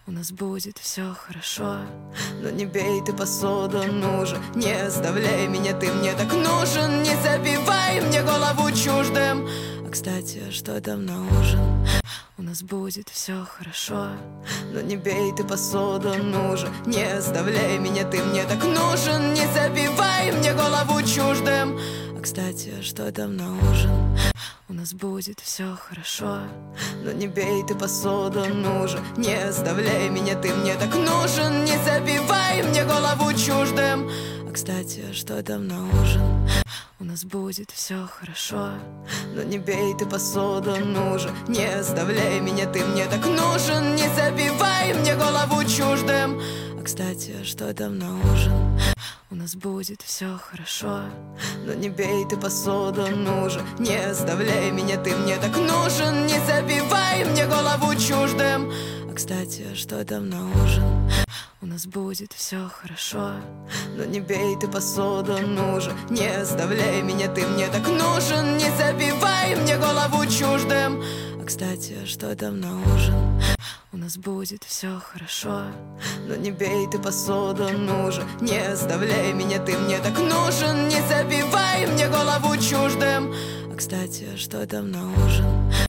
у нас будет все хорошо. Но не бей ты посуду, ну же, не оставляй меня, ты мне так нужен. Не забивай мне голову чуждым. А кстати, что там на ужин? У нас будет все хорошо. Но не бей ты посуду, ну же, не оставляй меня, ты мне так нужен. Не забивай мне голову чуждым. А кстати, что там на ужин? У нас будет все хорошо. Но не бей ты посуду, ну же, не оставляй меня, ты мне так нужен. Не забивай мне голову чуждым. А кстати, что там на ужин? У нас будет все хорошо. Но не бей ты посуду, ну же, не оставляй меня, ты мне так нужен. Не забивай мне голову чуждым. А кстати, что там на ужин? У нас будет все хорошо. Но не бей ты посуду, ну же, не оставляй меня, ты мне так нужен. Не забивай мне голову чуждым. А кстати, что там на ужин? У нас будет все хорошо. Но не бей ты посуду, ну же, не оставляй меня, ты мне так нужен. Не забивай мне голову чуждым. А кстати, что там на ужин? У нас будет все хорошо. Но не бей ты посуду, ну же, не оставляй меня, ты мне так нужен. Не забивай мне голову чуждым. А кстати, что там на ужин?